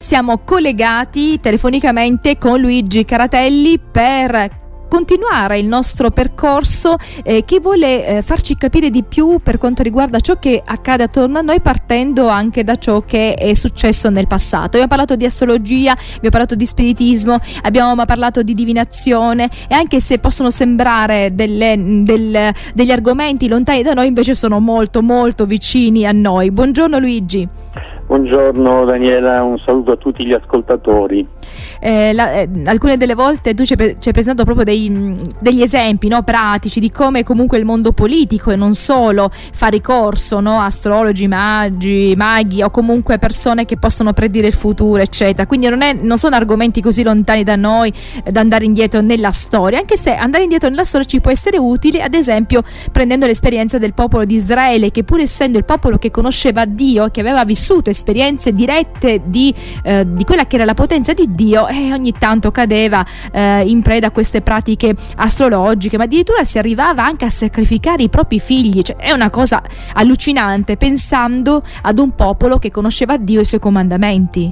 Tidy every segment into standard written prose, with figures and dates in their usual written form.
siamo collegati telefonicamente con Luigi Caratelli per continuare il nostro percorso che vuole farci capire di più per quanto riguarda ciò che accade attorno a noi, partendo anche da ciò che è successo nel passato. Abbiamo parlato di astrologia, abbiamo parlato di spiritismo, abbiamo parlato di divinazione, e anche se possono sembrare degli argomenti lontani da noi, invece sono molto molto vicini a noi. Buongiorno Luigi. Buongiorno Daniela, un saluto a tutti gli ascoltatori. Alcune delle volte tu ci hai presentato proprio degli esempi, no, pratici di come comunque il mondo politico e non solo fa ricorso, no, astrologi, maghi o comunque persone che possono predire il futuro, eccetera. Quindi non sono argomenti così lontani da noi, da andare indietro nella storia, anche se andare indietro nella storia ci può essere utile, ad esempio prendendo l'esperienza del popolo di Israele, che pur essendo il popolo che conosceva Dio, che aveva vissuto esperienze dirette di quella che era la potenza di Dio, e ogni tanto cadeva in preda a queste pratiche astrologiche, ma addirittura si arrivava anche a sacrificare i propri figli. Cioè, è una cosa allucinante pensando ad un popolo che conosceva Dio e i suoi comandamenti.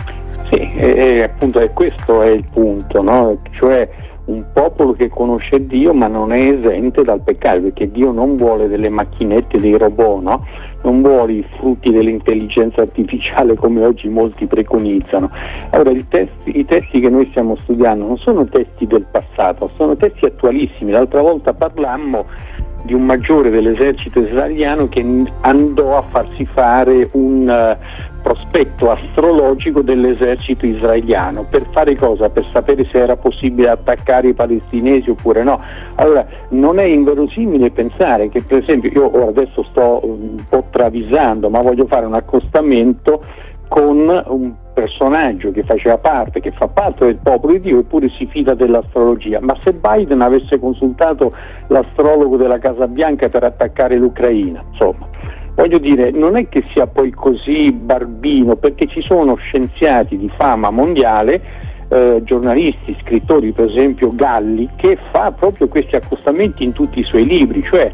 Sì, appunto questo è il punto, no? Cioè un popolo che conosce Dio ma non è esente dal peccato, perché Dio non vuole delle macchinette, dei robot, no? Non vuole i frutti dell'intelligenza artificiale come oggi molti preconizzano. Allora i testi che noi stiamo studiando non sono testi del passato, sono testi attualissimi. L'altra volta parlammo di un maggiore dell'esercito israeliano che andò a farsi fare un prospetto astrologico dell'esercito israeliano. Per fare cosa? Per sapere se era possibile attaccare i palestinesi oppure no. Allora non è inverosimile pensare che, per esempio, io adesso sto un po' travisando, ma voglio fare un accostamento con un personaggio che fa parte del popolo di Dio, eppure si fida dell'astrologia. Ma se Biden avesse consultato l'astrologo della Casa Bianca per attaccare l'Ucraina, insomma, voglio dire, non è che sia poi così barbino, perché ci sono scienziati di fama mondiale, giornalisti, scrittori, per esempio Galli, che fa proprio questi accostamenti in tutti i suoi libri, cioè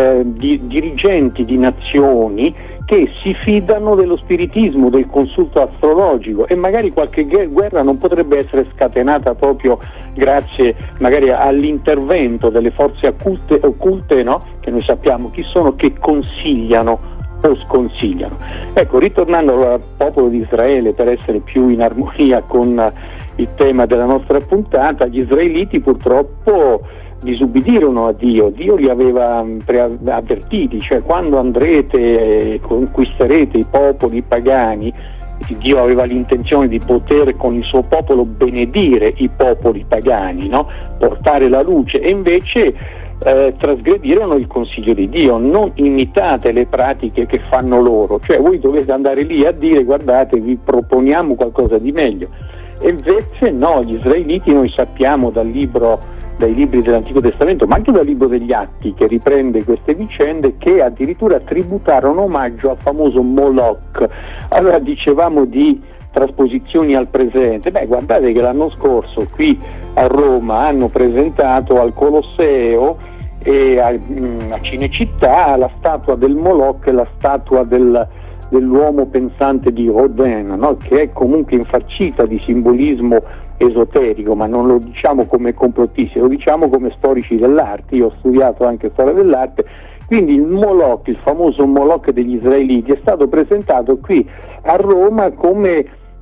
dirigenti di nazioni che si fidano dello spiritismo, del consulto astrologico, e magari qualche guerra non potrebbe essere scatenata proprio grazie magari all'intervento delle forze occulte, no? Che noi sappiamo chi sono, che consigliano o sconsigliano. Ecco, ritornando al popolo di Israele, per essere più in armonia con il tema della nostra puntata, gli israeliti purtroppo disubbidirono a Dio. Dio li aveva avvertiti, cioè quando andrete e conquisterete i popoli pagani, Dio aveva l'intenzione di poter con il suo popolo benedire i popoli pagani, no? Portare la luce, e invece trasgredirono il consiglio di Dio. Non imitate le pratiche che fanno loro, cioè voi dovete andare lì a dire: guardate, vi proponiamo qualcosa di meglio. E invece no, gli israeliti, noi sappiamo dai libri dell'Antico Testamento, ma anche dal libro degli Atti, che riprende queste vicende, che addirittura tributarono omaggio al famoso Moloch. Allora dicevamo di trasposizioni al presente. Guardate che l'anno scorso qui a Roma hanno presentato al Colosseo e a Cinecittà la statua del Moloch e la statua dell'uomo pensante di Rodin, no? Che è comunque infarcita di simbolismo esoterico, ma non lo diciamo come complottisti, lo diciamo come storici dell'arte. Io ho studiato anche storia dell'arte. Quindi il Moloch, il famoso Moloch degli israeliti, è stato presentato qui a Roma come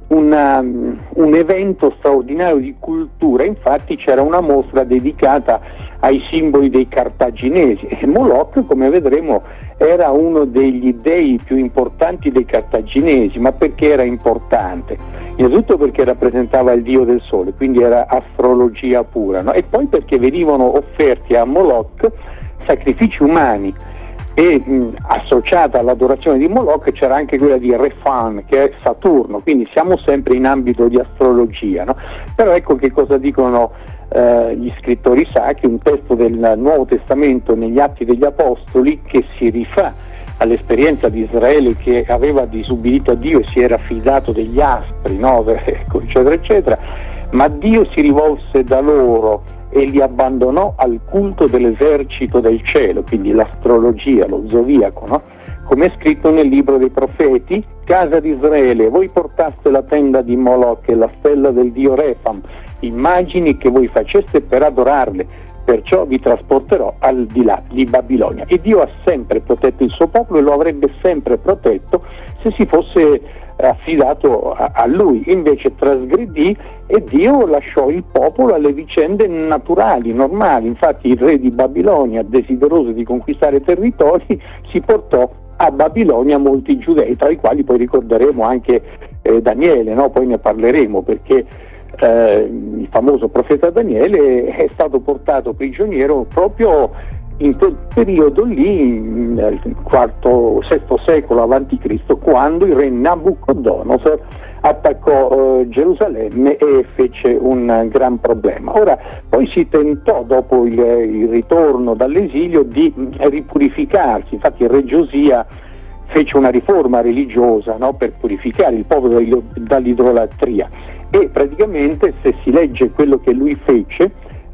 un evento straordinario di cultura. Infatti c'era una mostra dedicata ai simboli dei cartaginesi, e Moloch, come vedremo, era uno degli dei più importanti dei cartaginesi. Ma perché era importante? Innanzitutto perché rappresentava il dio del sole, quindi era astrologia pura, no? E poi perché venivano offerti a Moloch sacrifici umani, e associata all'adorazione di Moloch c'era anche quella di Refan, che è Saturno. Quindi siamo sempre in ambito di astrologia, no? Però ecco che cosa dicono gli scrittori sacri, un testo del Nuovo Testamento negli Atti degli Apostoli, che si rifà all'esperienza di Israele, che aveva disubbidito a Dio e si era fidato degli aspri, no? Eccetera eccetera, ma Dio si rivolse da loro e li abbandonò al culto dell'esercito del cielo, quindi l'astrologia, lo zodiaco, no? Come è scritto nel libro dei profeti, casa di Israele, voi portaste la tenda di Moloch e la stella del dio Refam, immagini che voi faceste per adorarle, perciò vi trasporterò al di là di Babilonia. E Dio ha sempre protetto il suo popolo e lo avrebbe sempre protetto se si fosse affidato a lui. Invece trasgredì e Dio lasciò il popolo alle vicende naturali, normali. Infatti il re di Babilonia, desideroso di conquistare territori, si portò a Babilonia molti giudei, tra i quali poi ricorderemo anche Daniele, no? Poi ne parleremo, perché il famoso profeta Daniele è stato portato prigioniero proprio in quel periodo lì, nel VI secolo avanti Cristo, quando il re Nabucodonosor attaccò Gerusalemme e fece un gran problema. Ora, poi si tentò, dopo il ritorno dall'esilio, di ripurificarsi. Infatti il re Giosia fece una riforma religiosa, no, per purificare il popolo dall'idolatria, e praticamente, se si legge quello che lui fece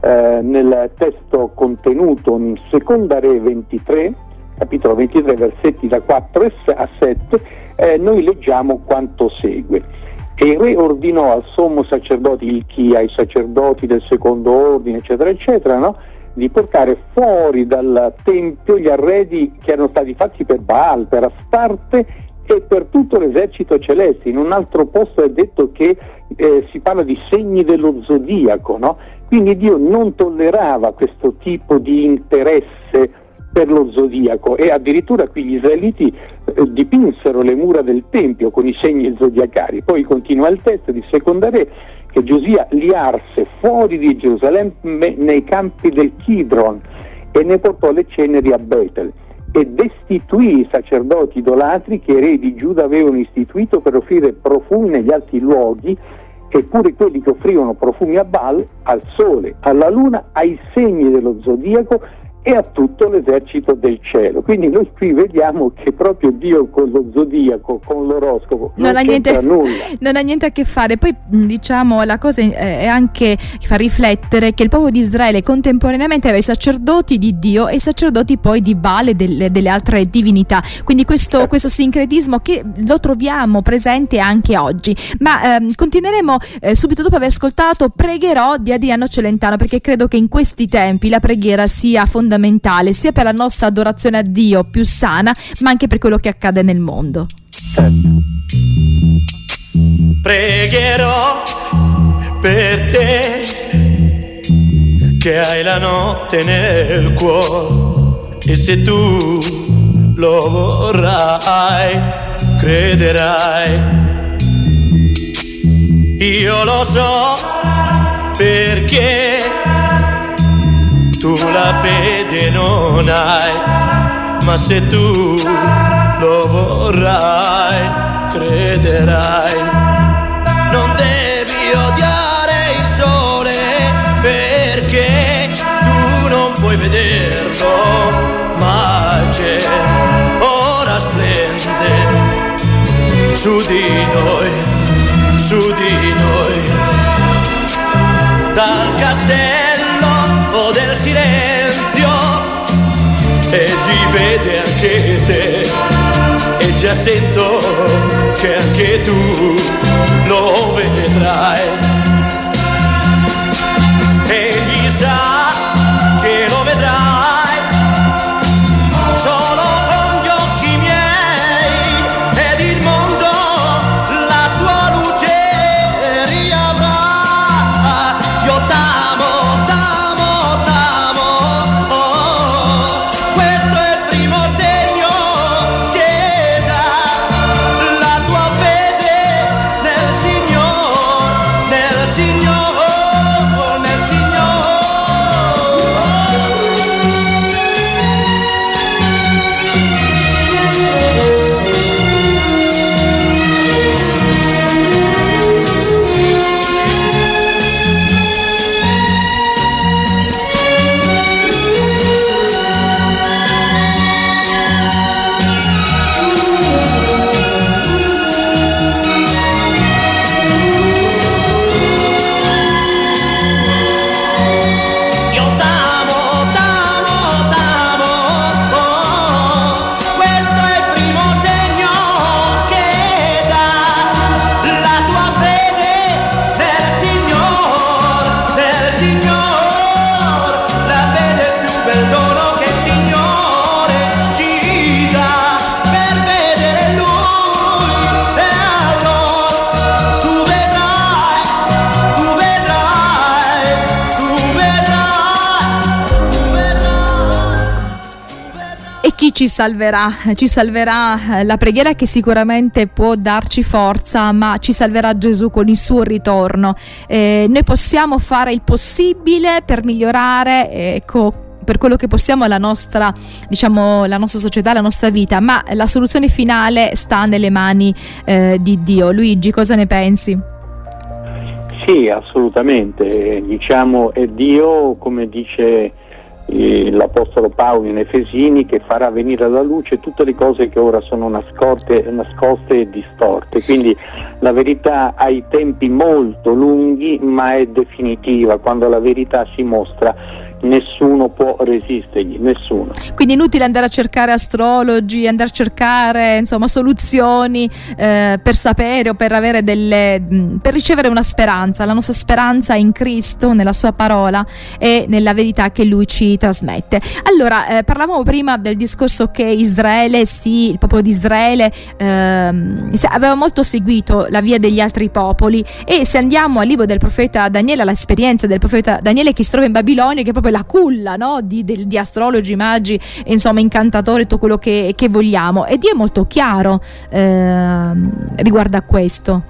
nel testo contenuto in Seconda Re 23, capitolo 23, versetti da 4 a 7, noi leggiamo quanto segue. E il re ordinò al sommo sacerdote Ilchia, ai sacerdoti del secondo ordine, eccetera, eccetera, no, di portare fuori dal tempio gli arredi che erano stati fatti per Baal, per Astarte e per tutto l'esercito celeste. In un altro posto è detto che si parla di segni dello zodiaco, no? Quindi Dio non tollerava questo tipo di interesse per lo zodiaco, e addirittura qui gli israeliti dipinsero le mura del tempio con i segni zodiacari. Poi continua il testo di Seconda Re che Giosia li arse fuori di Gerusalemme nei campi del Kidron e ne portò le ceneri a Betel, e destituì i sacerdoti idolatri che i re di Giuda avevano istituito per offrire profumi negli alti luoghi, e pure quelli che offrivano profumi a Baal, al sole, alla luna, ai segni dello zodiaco e a tutto l'esercito del cielo. Quindi noi qui vediamo che proprio Dio con lo zodiaco, con l'oroscopo, non c'entra nulla. Non ha niente a che fare. Poi diciamo la cosa è anche fa riflettere che il popolo di Israele contemporaneamente aveva i sacerdoti di Dio e i sacerdoti poi di Baal e delle altre divinità. Quindi questo sincretismo che lo troviamo presente anche oggi. Ma continueremo subito dopo aver ascoltato Pregherò di Adriano Celentano, perché credo che in questi tempi la preghiera sia fondamentale sia per la nostra adorazione a Dio più sana, ma anche per quello che accade nel mondo. Pregherò per te che hai la notte nel cuore, e se tu lo vorrai, crederai. Io lo so perché tu la fede non hai, ma se tu lo vorrai, crederai. Non devi odiare il sole, perché tu non puoi vederlo, ma c'è, ora splende su di noi, dal castello del silenzio, e ti vede anche te, e già sento che anche tu lo vedrai. Egli sa che lo vedrai solo con gli occhi miei, ed il mondo la sua luce riavrà. Io t'amo, questo è il primo segno che dà la tua fede nel Signore. ci salverà la preghiera, che sicuramente può darci forza, ma ci salverà Gesù con il suo ritorno. Noi possiamo fare il possibile per migliorare, ecco, per quello che possiamo la nostra società, la nostra vita, ma la soluzione finale sta nelle mani di Dio. Luigi, cosa ne pensi? Sì, assolutamente. Diciamo, è Dio, come dice l'Apostolo Paolo in Efesini, che farà venire alla luce tutte le cose che ora sono nascoste e distorte. Quindi la verità ha i tempi molto lunghi, ma è definitiva. Quando la verità si mostra, nessuno può resistergli, nessuno. Quindi è inutile andare a cercare astrologi, andare a cercare soluzioni per sapere o per avere per ricevere una speranza. La nostra speranza è in Cristo, nella sua parola e nella verità che Lui ci trasmette. Allora, parlavamo prima del discorso che il popolo di Israele aveva molto seguito la via degli altri popoli, e se andiamo al libro del profeta Daniele, all'esperienza del profeta Daniele che si trova in Babilonia, che è proprio la culla, no? di astrologi, magi, incantatori, tutto quello che vogliamo, e Dio è molto chiaro riguardo a questo.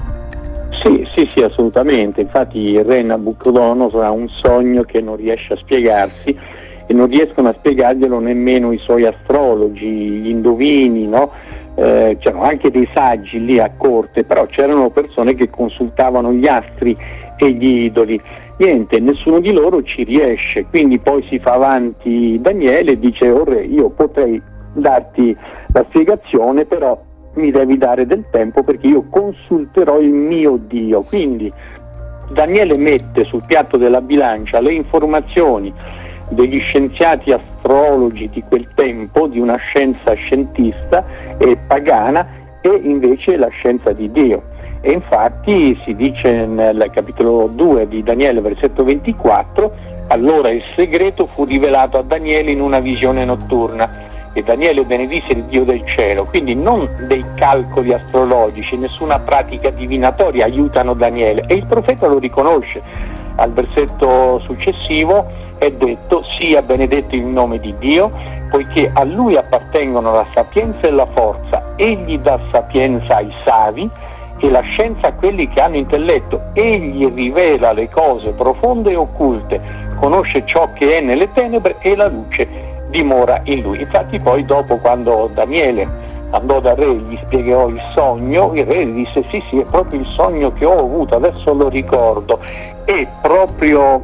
Sì, assolutamente. Infatti il re Nabucodonosor ha un sogno che non riesce a spiegarsi, e non riescono a spiegarglielo nemmeno i suoi astrologi, gli indovini, no? C'erano anche dei saggi lì a corte, però c'erano persone che consultavano gli astri e gli idoli. Niente, nessuno di loro ci riesce. Quindi poi si fa avanti Daniele e dice: oh re, io potrei darti la spiegazione, però mi devi dare del tempo, perché io consulterò il mio Dio. Quindi Daniele mette sul piatto della bilancia le informazioni degli scienziati astrologi di quel tempo, di una scienza scientista e pagana, e invece la scienza di Dio. E infatti si dice nel capitolo 2 di Daniele, versetto 24: allora il segreto fu rivelato a Daniele in una visione notturna, e Daniele benedisse il Dio del cielo. Quindi non dei calcoli astrologici, nessuna pratica divinatoria aiutano Daniele, e il profeta lo riconosce. Al versetto successivo è detto: sia benedetto il nome di Dio, poiché a lui appartengono la sapienza e la forza. Egli dà sapienza ai savi e la scienza a quelli che hanno intelletto. Egli rivela le cose profonde e occulte, conosce ciò che è nelle tenebre, e la luce dimora in lui. Infatti poi dopo, quando Daniele andò dal re, gli spiegò il sogno, il re gli disse: sì, è proprio il sogno che ho avuto, adesso lo ricordo. E proprio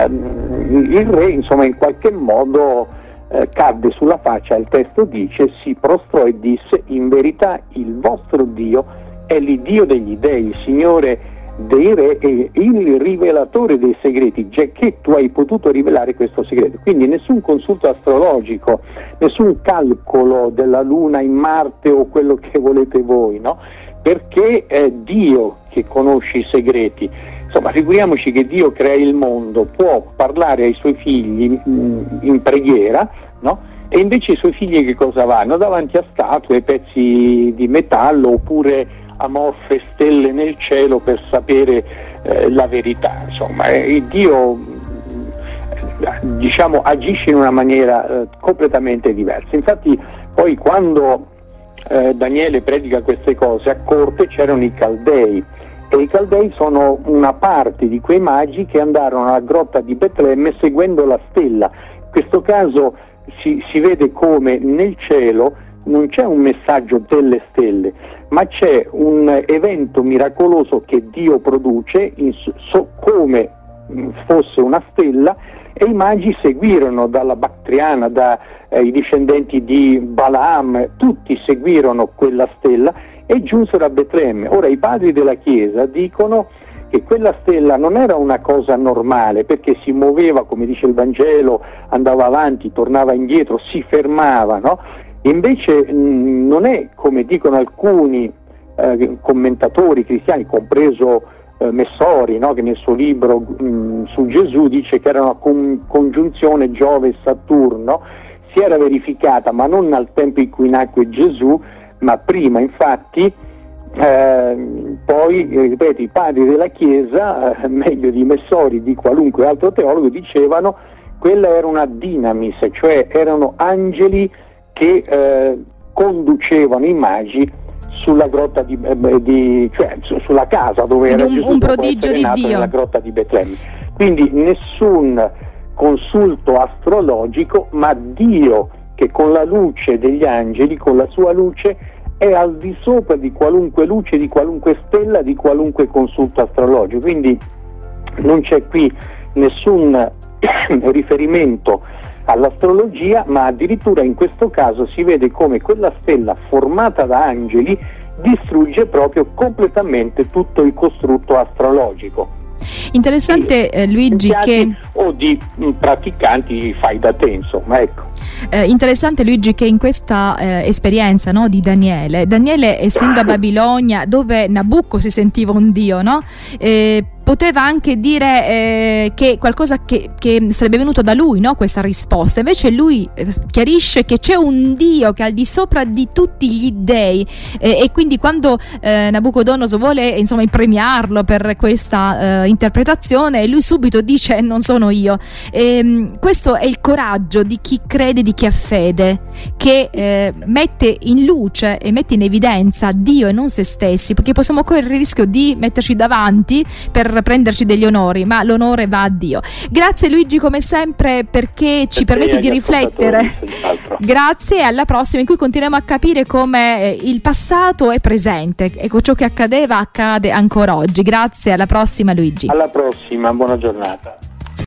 il re, in qualche modo cadde sulla faccia. Il testo dice: si prostrò e disse: in verità il vostro Dio è l'Iddio degli dei, il Signore dei re e il rivelatore dei segreti, già che tu hai potuto rivelare questo segreto. Quindi nessun consulto astrologico, nessun calcolo della luna in Marte o quello che volete voi, no? Perché è Dio che conosce i segreti. Insomma, figuriamoci che Dio crea il mondo, può parlare ai suoi figli in preghiera, no? E invece i suoi figli che cosa vanno? Davanti a statue, pezzi di metallo, oppure amorfe stelle nel cielo per sapere la verità. Insomma, Dio agisce in una maniera completamente diversa. Infatti poi quando Daniele predica queste cose, a corte c'erano i Caldei, e i Caldei sono una parte di quei magi che andarono alla grotta di Betlemme seguendo la stella. In questo caso si vede come nel cielo non c'è un messaggio delle stelle, ma c'è un evento miracoloso che Dio produce come fosse una stella, e i magi seguirono dalla Bactriana, dai discendenti di Balaam, tutti seguirono quella stella e giunsero a Betlemme. Ora i padri della Chiesa dicono che quella stella non era una cosa normale, perché si muoveva, come dice il Vangelo, andava avanti, tornava indietro, si fermava, no? Invece non è come dicono alcuni commentatori cristiani, compreso Messori, no? Che nel suo libro su Gesù dice che era una congiunzione Giove e Saturno. Si era verificata, ma non al tempo in cui nacque Gesù, ma prima. Infatti poi, ripeto, i padri della Chiesa, meglio di Messori, di qualunque altro teologo, dicevano quella era una dinamis, cioè erano angeli che conducevano i magi sulla grotta cioè sulla casa dove quindi era Gesù un prodigio di nato, Dio, nella grotta di Betlemme. Quindi nessun consulto astrologico, ma Dio che con la luce degli angeli, con la sua luce, è al di sopra di qualunque luce, di qualunque stella, di qualunque consulto astrologico. Quindi non c'è qui nessun riferimento all'astrologia, ma addirittura in questo caso si vede come quella stella formata da angeli distrugge proprio completamente tutto il costrutto astrologico. Interessante, Luigi, che o di praticanti fai da te, insomma, ecco. Interessante, Luigi, che in questa esperienza, no, di Daniele, essendo a Babilonia, dove Nabucco si sentiva un dio, no? Poteva anche dire che qualcosa che sarebbe venuto da lui, no? Questa risposta. Invece lui chiarisce che c'è un Dio che è al di sopra di tutti gli dei, e quindi quando Nabucodonosor vuole, insomma, premiarlo per questa interpretazione, lui subito dice: non sono io. Questo è il coraggio di chi crede, di chi ha fede, che mette in luce e mette in evidenza Dio e non se stessi, perché possiamo correre il rischio di metterci davanti per prenderci degli onori, ma l'onore va a Dio. Grazie Luigi, come sempre, perché ci permetti di riflettere. Grazie, e alla prossima, in cui continuiamo a capire come il passato è presente, ecco, ciò che accadeva accade ancora oggi. Grazie, alla prossima Luigi. Alla prossima, buona giornata.